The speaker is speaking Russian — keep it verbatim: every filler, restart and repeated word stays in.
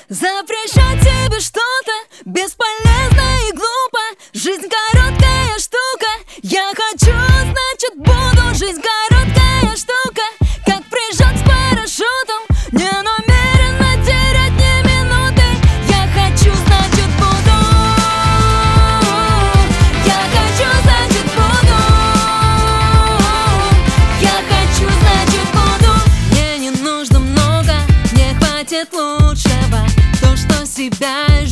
Запрещать себе что-то бесполезно и глупо. Жизнь короткая штука. Я хочу, значит буду. Жизнь короткая штука. Как прыжок с парашютом. Не намерена терять ни минуты. Я хочу, значит буду. Я хочу, значит буду. Я хочу, значит буду. Мне не нужно много, мне хватит лучшего. То, что себя